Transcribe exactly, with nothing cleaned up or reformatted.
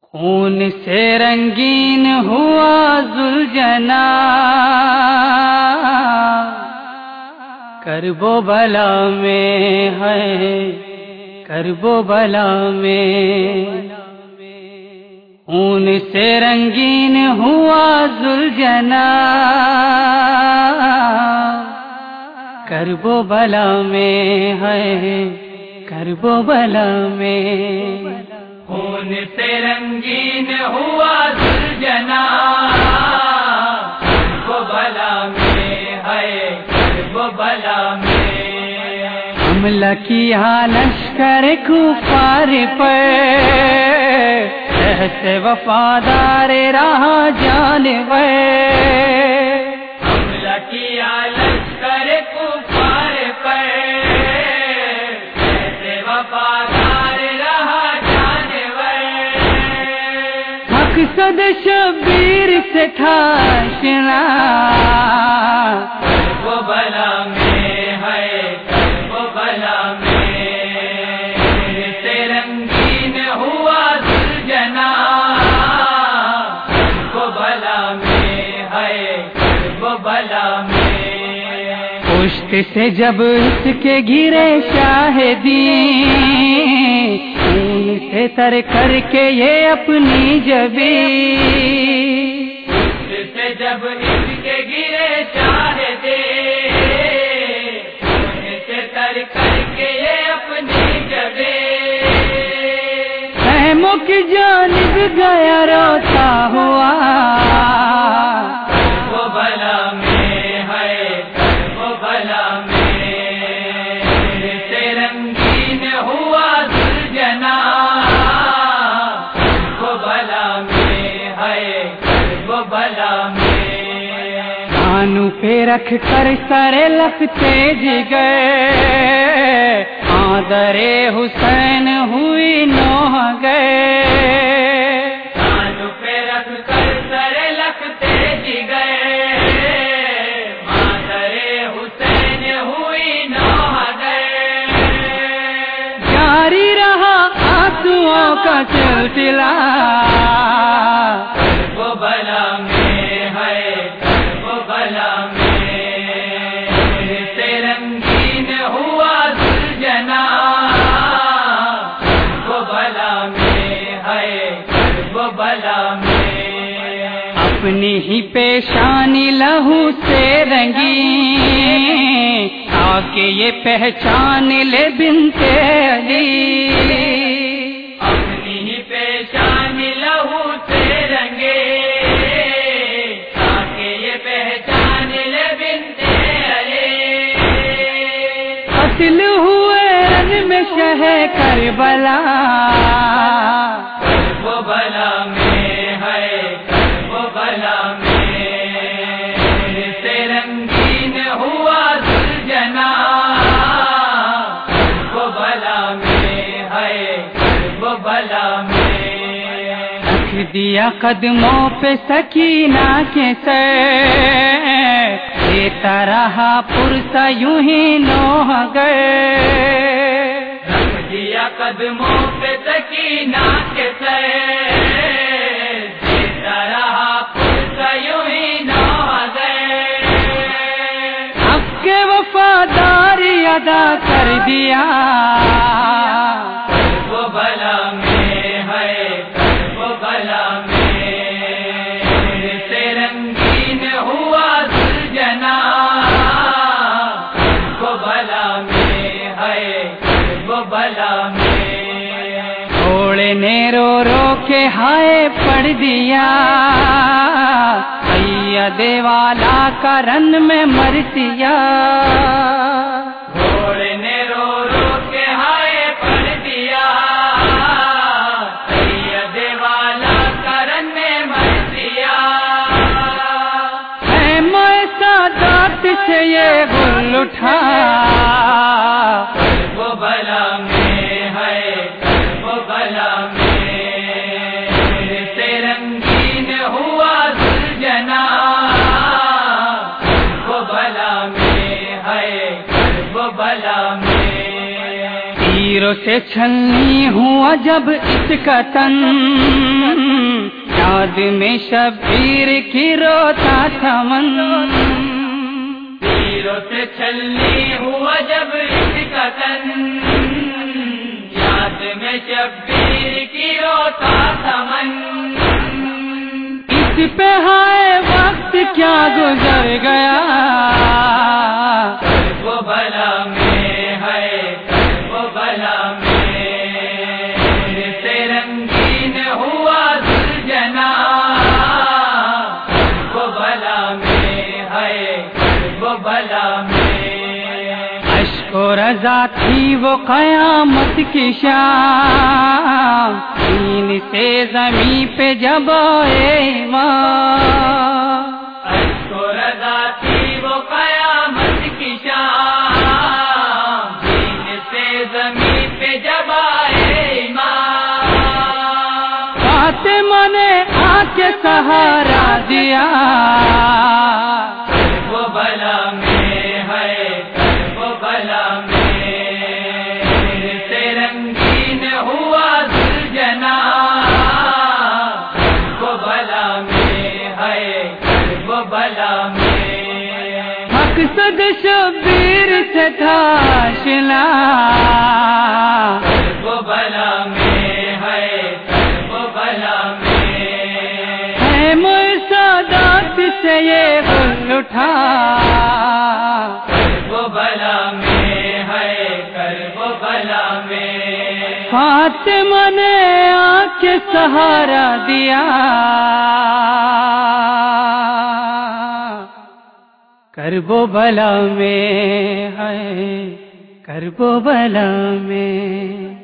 خون سے رنگین ہوا ذوالجنا، کرب و بلا میں ہے کرب و بلا میں، خون سے رنگین ہوا ذوالجنا، کرب و بلا میں ہے کرب و بلا میں، خون سے رنگین ہوا ذوالجنا، کرب و بلا میں ہے کرب و بلا میں، حملہ کیا لشکر کفار پر، ایسے وفادار رہا جانور، حملہ کیا لشکر کفار پر، ایسے وفادار رہا جانور، مقصد شبیر سے تھا آشنا، کرب و بلا میں ہے کرب و بلا میں، سے رنگین ہوا ذوالجنا، کرب و بلا میں ہے کرب و بلا میں، پشت سے جب اس کے گرے شاہدین، خون سے تر کر کے یہ اپنی جبین، پشت سے جب اس کے گرے شاہدین، خون سے تر کر کے یہ اپنی جبین، خیموں کی جانب گیا روتا ہوا، کرب و بلا میں ہے کرب و بلا میں، سے رنگین ہوا ذوالجنا، کرب و بلا میں ہے کرب و بلا میں، کانوں پہ رکھ کر سر لختے جگر، آدر حسین ہوئی نوح گئے، کانوں پہ رکھ کر سر لختے جگر، آدر حسین ہوئی نوح گئے، جاری رہا آنسوؤں کا سلسلہ، کرب و بلا میں ہے کرب و بلا میں، سے رنگین ہوا ذوالجنا، کرب و بلا میں ہے کرب و بلا میں، اپنی ہی پیشانی لہو سے رنگی، تاکہ یہ پہچان لے بنت علی، اپنی ہی پیشانی لہو سے رنگے، تاکہ یہ پہچان لے بنت علی، قتل ہوئے رن میں شہ کربلا، کرب و بلا میں ہے کرب و بلا میں، سے رنگین ہوا ذوالجنا، کرب و بلا میں ہے کرب و بلا میں، رکھ دیا قدموں پہ سکینہ کے سر، دیتا رہا پرسا یوں ہی نوح گئے، رکھ دیا قدموں پہ سکینہ کے سر، دیتا رہا پرسا یوں ہی نوح گئے، حق کے وفاداری ادا کر دیا، کرب و بلا میں ہے کرب و بلا میں، سے رنگین ہوا ذوالجنا، کرب و بلا میں ہے کرب و بلا میں، گھوڑے نے رو رو کے ہائے پڑھ دیا، سید والا کا رن میں مرثیہ، گھوڑے نے رو رو کے ہائے پڑھ دیا، سید والا کا رن میں مرثیہ، خیمہ سادات سے یہ گل اٹھا، کرب و بلا میں ہے کرب و بلا میں، سے رنگین ہوا ذوالجنا، کرب و بلا میں ہے کرب و بلا میں، تیروں سے چھلنی ہوا جب اس کا تن، یاد میں شبیر کی روتا تھا من، تیروں سے چھلنی ہوا جب اس کا تن، یاد میں شبیر کی روتا تھا من، اس پہ ہائے وقت کیا گزر گیا، وہ بلا میں ہے وہ بلا میں، سے رنگین ہوا سرجنا، وہ بلا میں ہے وہ بلا میں، اشک و رضا تھی وہ قیامت کی شام، دین سے زمین پہ جب آئے ماں، اشک و رضا تھی وہ قیامت کی شام، دین سے زمین پہ جب آئے ماں، فاطمہ نے آ کے سہارا دیا، وہ بلا میں ہے وہ بلا میں، سے رنگین ہوا سرجنا، وہ بلا میں ہے وہ بلا میں، مقصد شبیر سے تھا آشنا، وہ بلا میں ہے وہ بلا میں، ہے مرشدات سے یہ غل اٹھا، وہ بلا میں ہے کر وہ بلا میں، فاطمہ نے آ کے سہارا دیا، کرب و بلا میں ہے کرب و بلا میں۔